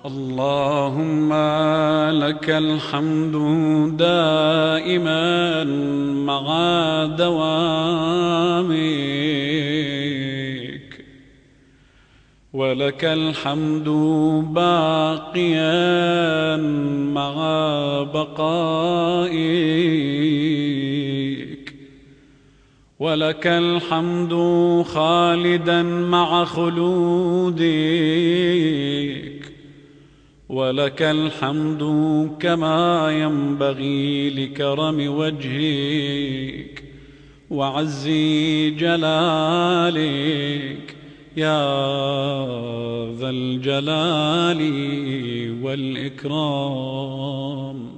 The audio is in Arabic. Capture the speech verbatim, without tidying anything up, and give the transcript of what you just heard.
اللهم لك الحمد دائما مع دوامك، ولك الحمد باقيا مع بقائك، ولك الحمد خالدا مع خلودك، ولك الحمد كما ينبغي لكرم وجهك وعز جلالك يا ذا الجلال والإكرام.